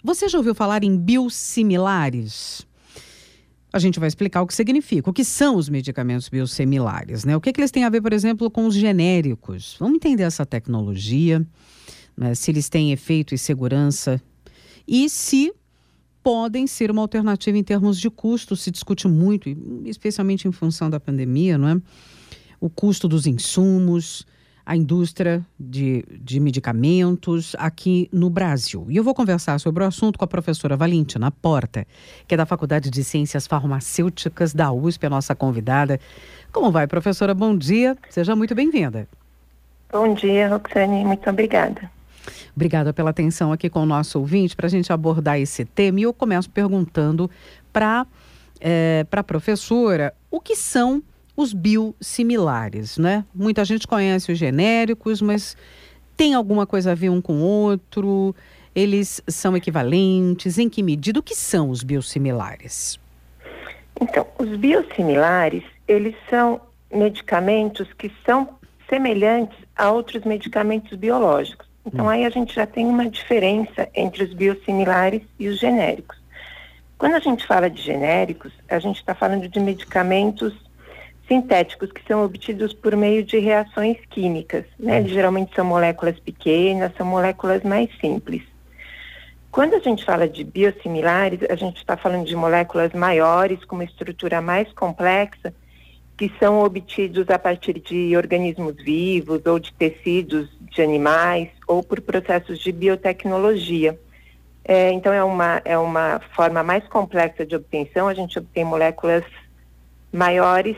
Você já ouviu falar em biosimilares? A gente vai explicar o que significa, o que são os medicamentos biosimilares, né? O que eles têm a ver, por exemplo, com os genéricos? Vamos entender essa tecnologia, né? Se eles têm efeito e segurança e se podem ser uma alternativa em termos de custo. Se discute muito, especialmente em função da pandemia, não é? O custo dos insumos, a indústria de medicamentos aqui no Brasil. E eu vou conversar sobre o assunto com a professora Valentina Porta, que é da Faculdade de Ciências Farmacêuticas da USP, a nossa convidada. Como vai, professora? Bom dia, seja muito bem-vinda. Bom dia, Roxane, muito obrigada. Obrigada pela atenção aqui com o nosso ouvinte para a gente abordar esse tema. E eu começo perguntando para a professora o que são os biosimilares, né? Muita gente conhece os genéricos, mas tem alguma coisa a ver um com o outro? Eles são equivalentes? Em que medida? O que são os biosimilares? Então, os biosimilares, eles são medicamentos que são semelhantes a outros medicamentos biológicos. Então, aí a gente já tem uma diferença entre os biosimilares e os genéricos. Quando a gente fala de genéricos, a gente está falando de medicamentos sintéticos que são obtidos por meio de reações químicas, né? Eles geralmente são moléculas pequenas, são moléculas mais simples. Quando a gente fala de biosimilares, a gente está falando de moléculas maiores, com uma estrutura mais complexa, que são obtidos a partir de organismos vivos ou de tecidos de animais ou por processos de biotecnologia. Então é uma forma mais complexa de obtenção. A gente obtém moléculas maiores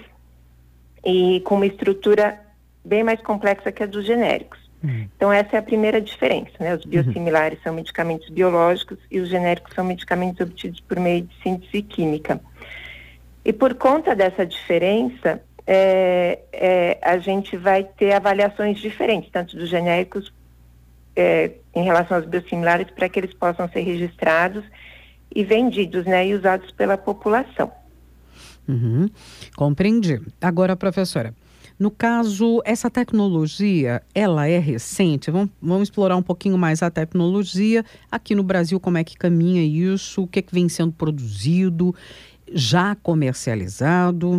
e com uma estrutura bem mais complexa que a dos genéricos. Então essa é a primeira diferença, né? Os biosimilares são medicamentos biológicos e os genéricos são medicamentos obtidos por meio de síntese química. E por conta dessa diferença, a gente vai ter avaliações diferentes, tanto dos genéricos em relação aos biosimilares, para que eles possam ser registrados e vendidos, né, e usados pela população. Compreendi. Agora, professora, no caso, essa tecnologia, ela é recente? Vamos explorar um pouquinho mais a tecnologia. Aqui no Brasil, como é que caminha isso? O que vem sendo produzido? Já comercializado?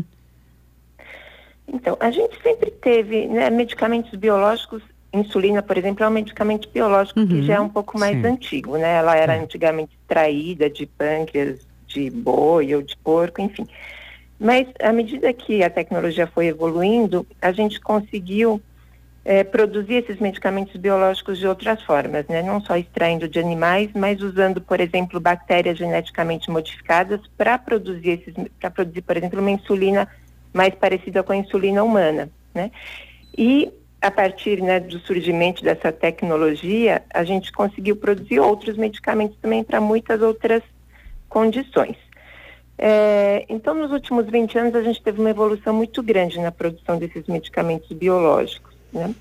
Então, a gente sempre teve, né, medicamentos biológicos. Insulina, por exemplo, é um medicamento biológico que já é um pouco mais antigo, né? Ela era antigamente extraída de pâncreas de boi ou de porco, enfim. Mas, à medida que a tecnologia foi evoluindo, a gente conseguiu produzir esses medicamentos biológicos de outras formas, né? Não só extraindo de animais, mas usando, por exemplo, bactérias geneticamente modificadas para produzir, por exemplo, uma insulina mais parecida com a insulina humana, né? E a partir, né, do surgimento dessa tecnologia, a gente conseguiu produzir outros medicamentos também para muitas outras condições. Então, nos últimos 20 anos, a gente teve uma evolução muito grande na produção desses medicamentos biológicos, né?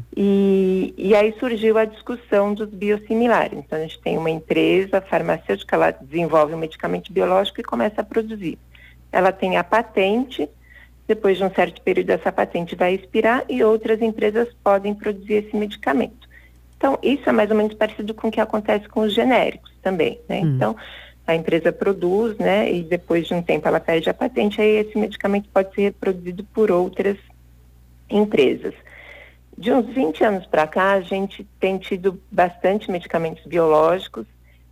E aí surgiu a discussão dos biosimilares. Então, a gente tem uma empresa farmacêutica, ela desenvolve um medicamento biológico e começa a produzir. Ela tem a patente. Depois de um certo período, essa patente vai expirar e outras empresas podem produzir esse medicamento. Então, isso é mais ou menos parecido com o que acontece com os genéricos também, né? Então, a empresa produz, né, e depois de um tempo ela perde a patente, aí esse medicamento pode ser reproduzido por outras empresas. De uns 20 anos para cá, a gente tem tido bastante medicamentos biológicos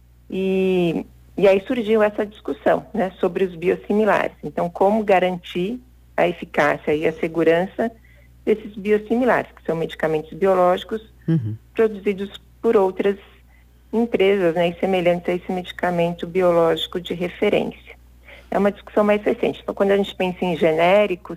e aí surgiu essa discussão, né, sobre os biosimilares. Então, como garantir a eficácia e a segurança desses biosimilares, que são medicamentos biológicos produzidos por outras empresas, né, e semelhantes a esse medicamento biológico de referência. É uma discussão mais recente. Então, quando a gente pensa em genéricos,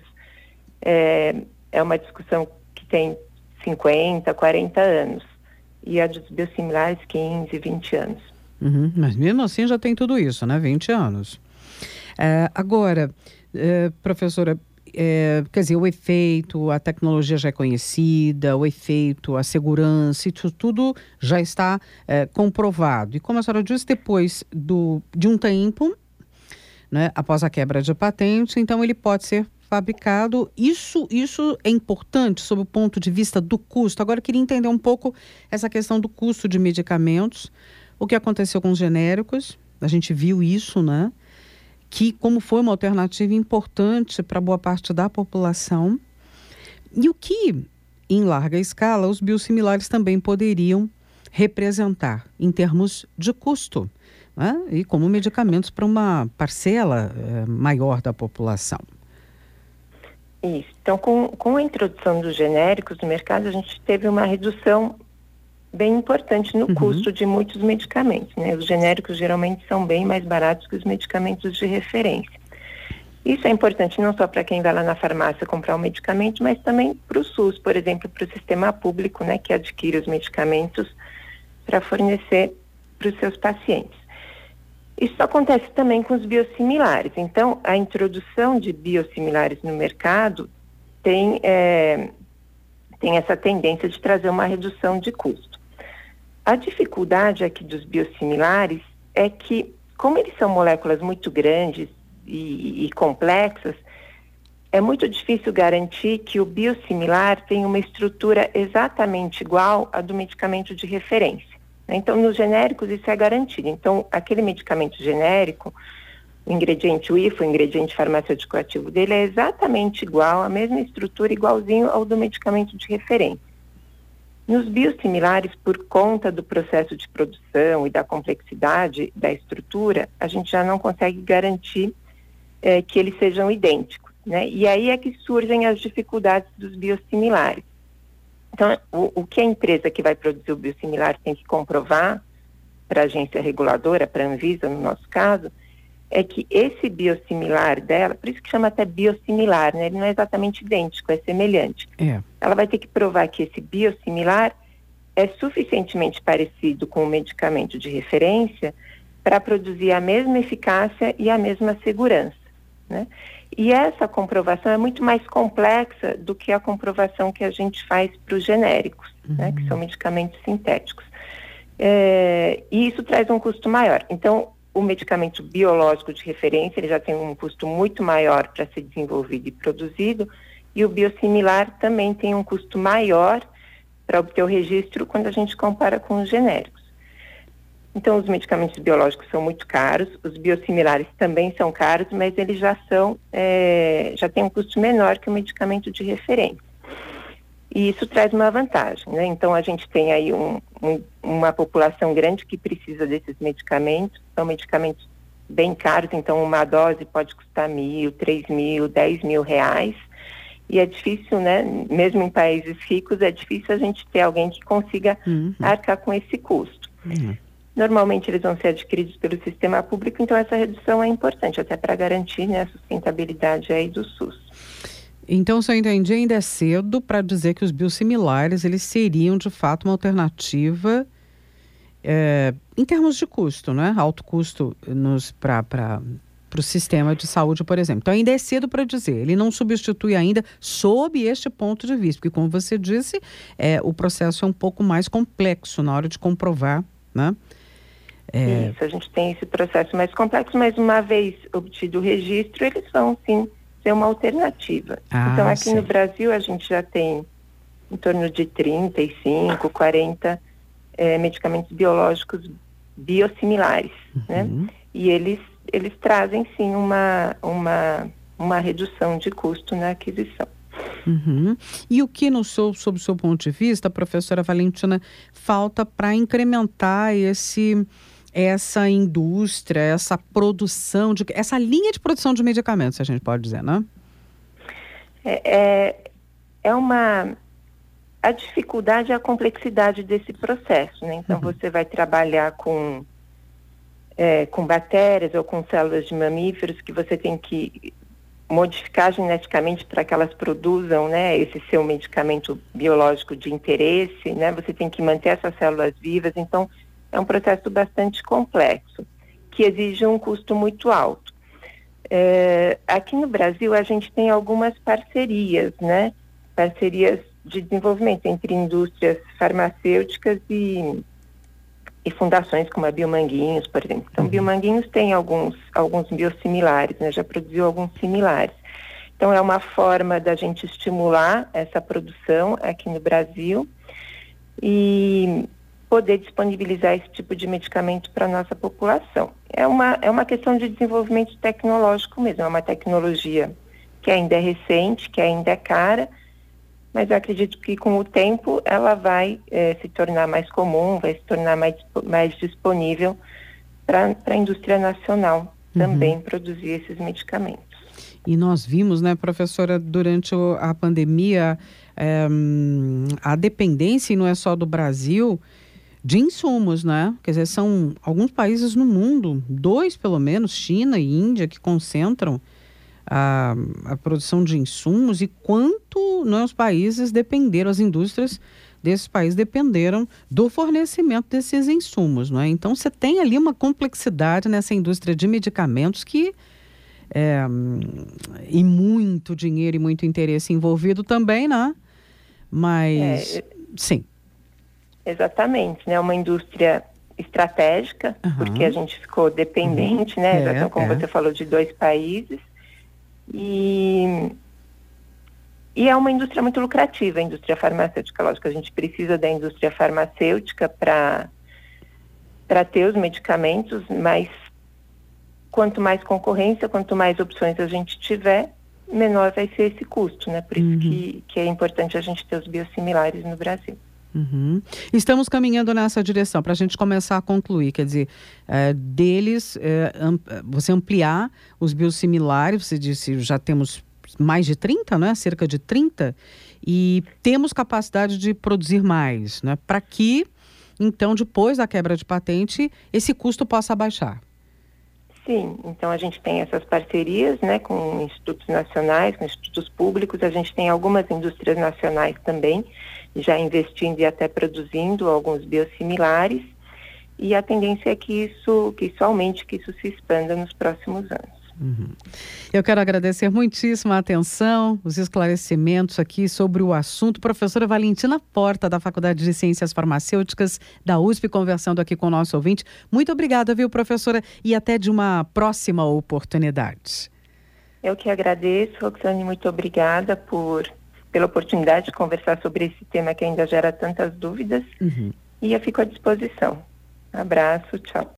é uma discussão que tem 50, 40 anos. E a dos biosimilares, 15, 20 anos. Mas mesmo assim já tem tudo isso, né? 20 anos. Agora, professora, quer dizer, o efeito, a tecnologia já é conhecida, o efeito, a segurança, isso tudo já está comprovado. E como a senhora disse, depois de um tempo, né, após a quebra de patente, então ele pode ser fabricado. Isso é importante sob o ponto de vista do custo. Agora eu queria entender um pouco essa questão do custo de medicamentos, o que aconteceu com os genéricos, a gente viu isso, né? Que como foi uma alternativa importante para boa parte da população. E o que, em larga escala, os biosimilares também poderiam representar em termos de custo, né? E como medicamentos para uma parcela maior da população. Isso. Então, com a introdução dos genéricos no mercado, a gente teve uma redução bem importante no custo de muitos medicamentos, né? Os genéricos geralmente são bem mais baratos que os medicamentos de referência. Isso é importante não só para quem vai lá na farmácia comprar um medicamento, mas também para o SUS, por exemplo, para o sistema público, né, que adquire os medicamentos para fornecer para os seus pacientes. Isso acontece também com os biosimilares. Então, a introdução de biosimilares no mercado tem essa tendência de trazer uma redução de custo. A dificuldade aqui dos biosimilares é que, como eles são moléculas muito grandes e complexas, é muito difícil garantir que o biosimilar tenha uma estrutura exatamente igual à do medicamento de referência. Então, nos genéricos isso é garantido. Então, aquele medicamento genérico, o ingrediente UIF, o ingrediente farmacêutico ativo dele é exatamente igual, a mesma estrutura, igualzinho ao do medicamento de referência. Nos biosimilares, por conta do processo de produção e da complexidade da estrutura, a gente já não consegue garantir que eles sejam idênticos, né? E aí é que surgem as dificuldades dos biosimilares. Então, o que a empresa que vai produzir o biosimilar tem que comprovar para a agência reguladora, para a Anvisa, no nosso caso, é que esse biosimilar dela, por isso que chama até biosimilar, né? Ele não é exatamente idêntico, é semelhante. Ela vai ter que provar que esse biosimilar é suficientemente parecido com o medicamento de referência para produzir a mesma eficácia e a mesma segurança, né? E essa comprovação é muito mais complexa do que a comprovação que a gente faz para os genéricos, né, que são medicamentos sintéticos. E isso traz um custo maior. Então, o medicamento biológico de referência, ele já tem um custo muito maior para ser desenvolvido e produzido, e o biosimilar também tem um custo maior para obter o registro quando a gente compara com os genéricos. Então, os medicamentos biológicos são muito caros, os biosimilares também são caros, mas eles já têm um custo menor que o medicamento de referência. E isso traz uma vantagem, né? Então, a gente tem aí uma população grande que precisa desses medicamentos, são medicamentos bem caros, então uma dose pode custar 1.000, 3.000, 10.000 reais. E é difícil, né? Mesmo em países ricos, é difícil a gente ter alguém que consiga arcar com esse custo. Normalmente eles vão ser adquiridos pelo sistema público, então essa redução é importante, até para garantir, né, a sustentabilidade aí do SUS. Então, se eu entendi, ainda é cedo para dizer que os biosimilares, eles seriam de fato uma alternativa em termos de custo, né? Alto custo para o sistema de saúde, por exemplo. Então, ainda é cedo para dizer, ele não substitui ainda sob este ponto de vista, porque como você disse, o processo é um pouco mais complexo na hora de comprovar, né? Isso, a gente tem esse processo mais complexo, mas uma vez obtido o registro, eles vão sim ser uma alternativa. Então aqui no Brasil a gente já tem em torno de 35, 40 medicamentos biológicos biosimilares, né? E eles trazem sim uma redução de custo na aquisição. E o que, sob o seu ponto de vista, professora Valentina, falta para incrementar essa indústria, essa produção, essa linha de produção de medicamentos, a gente pode dizer, né? A dificuldade é a complexidade desse processo, né? Então, você vai trabalhar com bactérias ou com células de mamíferos que você tem que modificar geneticamente para que elas produzam, né, esse seu medicamento biológico de interesse, né? Você tem que manter essas células vivas, então é um processo bastante complexo, que exige um custo muito alto. Aqui no Brasil a gente tem algumas parcerias, né? Parcerias de desenvolvimento entre indústrias farmacêuticas e fundações como a Biomanguinhos, por exemplo. Então, Biomanguinhos tem alguns biosimilares, né? Já produziu alguns similares. Então, é uma forma da gente estimular essa produção aqui no Brasil. poder disponibilizar esse tipo de medicamento para a nossa população. É uma questão de desenvolvimento tecnológico mesmo, é uma tecnologia que ainda é recente, que ainda é cara, mas eu acredito que com o tempo ela vai se tornar mais comum, vai se tornar mais disponível para a indústria nacional também produzir esses medicamentos. E nós vimos, né, professora, durante a pandemia, a dependência, e não é só do Brasil, de insumos, né? Quer dizer, são alguns países no mundo, 2 pelo menos, China e Índia, que concentram a produção de insumos, e quanto, né, os países dependeram, as indústrias desses países dependeram do fornecimento desses insumos, não é? Então, você tem ali uma complexidade nessa indústria de medicamentos e muito dinheiro e muito interesse envolvido também, né? Mas, sim. Exatamente, né? Uma indústria estratégica, porque a gente ficou dependente, né? Como você falou, de 2 países. E é uma indústria muito lucrativa, a indústria farmacêutica. Lógico que a gente precisa da indústria farmacêutica para ter os medicamentos, mas quanto mais concorrência, quanto mais opções a gente tiver, menor vai ser esse custo, né? Por isso que é importante a gente ter os biosimilares no Brasil. Estamos caminhando nessa direção, para a gente começar a concluir, quer dizer, você ampliar os biosimilares, você disse, já temos mais de 30, né? Cerca de 30, e temos capacidade de produzir mais, né? Para que, então, depois da quebra de patente, esse custo possa baixar. Sim, então a gente tem essas parcerias, né, com institutos nacionais, com institutos públicos, a gente tem algumas indústrias nacionais também, já investindo e até produzindo alguns biosimilares, e a tendência é que isso aumente, que isso se expanda nos próximos anos. Eu quero agradecer muitíssimo a atenção, os esclarecimentos aqui sobre o assunto. Professora Valentina Porta, da Faculdade de Ciências Farmacêuticas da USP, conversando aqui com o nosso ouvinte. Muito obrigada, viu, professora? E até de uma próxima oportunidade. Eu que agradeço, Roxane, muito obrigada pela oportunidade de conversar sobre esse tema que ainda gera tantas dúvidas. E eu fico à disposição. Abraço, tchau.